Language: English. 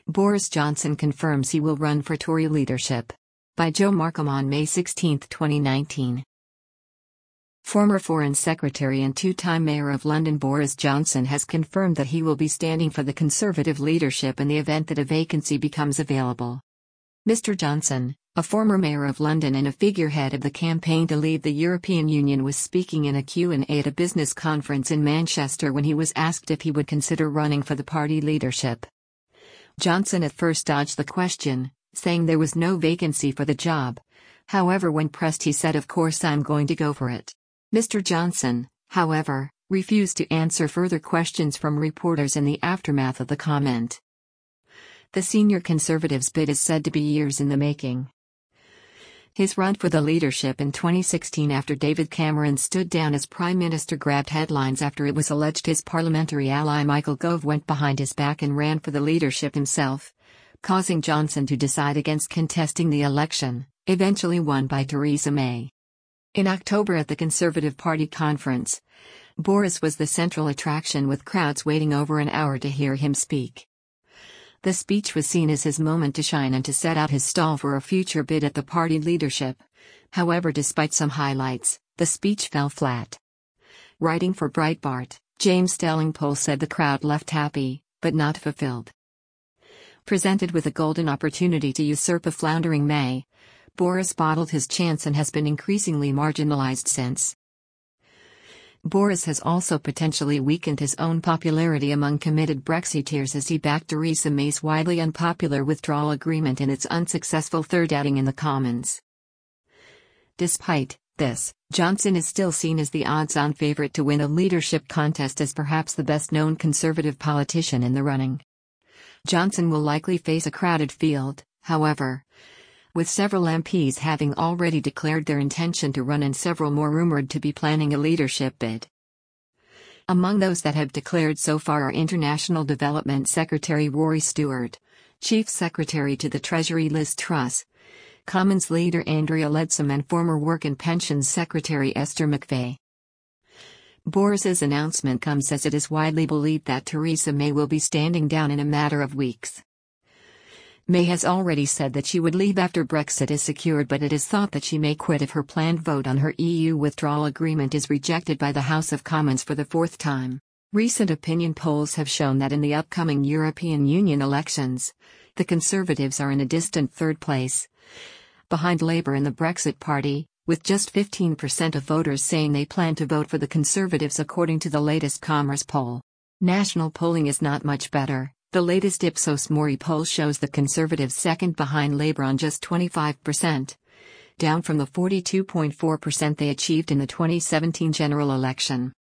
Boris Johnson confirms he will run for Tory leadership. By Joe Markham on May 16, 2019. Former Foreign Secretary and two-time Mayor of London Boris Johnson has confirmed that he will be standing for the Conservative leadership in the event that a vacancy becomes available. Mr. Johnson, a former Mayor of London and a figurehead of the campaign to leave the European Union, was speaking in a Q&A at a business conference in Manchester when he was asked if he would consider running for the party leadership. Johnson at first dodged the question, saying there was no vacancy for the job. However, when pressed, he said, "Of course I'm going to go for it." Mr. Johnson, however, refused to answer further questions from reporters in the aftermath of the comment. The senior Conservatives' bid is said to be years in the making. His run for the leadership in 2016 after David Cameron stood down as Prime Minister grabbed headlines after it was alleged his parliamentary ally Michael Gove went behind his back and ran for the leadership himself, causing Johnson to decide against contesting the election, eventually won by Theresa May. In October at the Conservative Party conference, Boris was the central attraction, with crowds waiting over an hour to hear him speak. The speech was seen as his moment to shine and to set out his stall for a future bid at the party leadership. However, despite some highlights, the speech fell flat. Writing for Breitbart, James Delingpole said the crowd left happy, but not fulfilled. Presented with a golden opportunity to usurp a floundering May, Boris bottled his chance and has been increasingly marginalized since. Boris has also potentially weakened his own popularity among committed Brexiteers as he backed Theresa May's widely unpopular withdrawal agreement in its unsuccessful third outing in the Commons. Despite this, Johnson is still seen as the odds-on favourite to win a leadership contest, as perhaps the best-known Conservative politician in the running. Johnson will likely face a crowded field, however, with several MPs having already declared their intention to run and several more rumoured to be planning a leadership bid. Among those that have declared so far are International Development Secretary Rory Stewart, Chief Secretary to the Treasury Liz Truss, Commons leader Andrea Leadsom, and former Work and Pensions Secretary Esther McVey. Boris's announcement comes as it is widely believed that Theresa May will be standing down in a matter of weeks. May has already said that she would leave after Brexit is secured, but it is thought that she may quit if her planned vote on her EU withdrawal agreement is rejected by the House of Commons for the fourth time. Recent opinion polls have shown that in the upcoming European Union elections, the Conservatives are in a distant third place, behind Labour and the Brexit Party, with just 15% of voters saying they plan to vote for the Conservatives according to the latest Commerce poll. National polling is not much better. The latest Ipsos Mori poll shows the Conservatives second behind Labour on just 25%, down from the 42.4% they achieved in the 2017 general election.